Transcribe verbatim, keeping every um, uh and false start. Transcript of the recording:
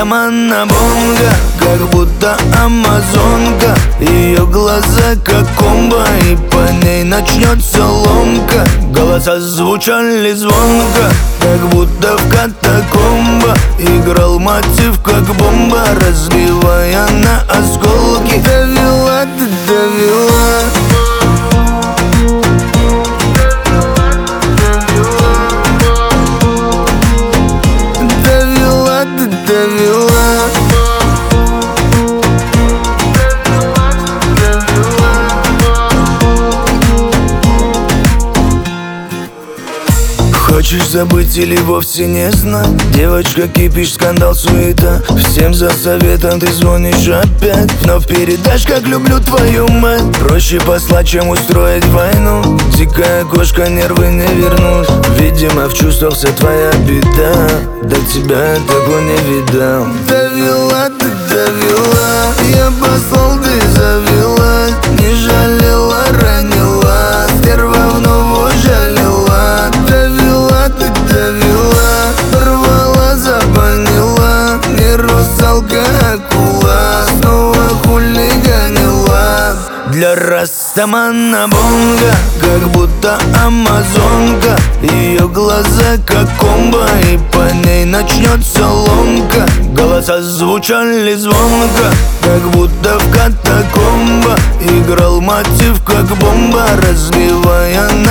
растаман на бонго, как будто амазонка. Ее глаза как комбо, и по ней начнется ломка. Голоса звучали звонко, как будто в катакомбах. Играл мотив как бомба, разбивая на осколки. Довела, ты довела. Довела, ты довела. Хочешь забыть или вовсе не знать? Девочка, кипиш, скандал, суета. Всем за советом ты звонишь опять. Вновь передашь, как люблю твою мать. Проще послать, чем устроить войну. Дикая кошка, нервы не вернут. Видимо, в чувствах вся твоя беда. До тебя я такого не видал. Довела, ты довела. Я послал, ты завелась. Не жалела, ранила. Стерва вновь ужалила. Довела, ты довела. Порвала, забанила. Не русалка, акула. Снова хулиганила. Для растамана бонго, как будто амазонка. Ее глаза как комбо, и по ней начнется ломка. Голоса звучали звонко, как будто в катакомбах. Играл мотив как бомба, разбивая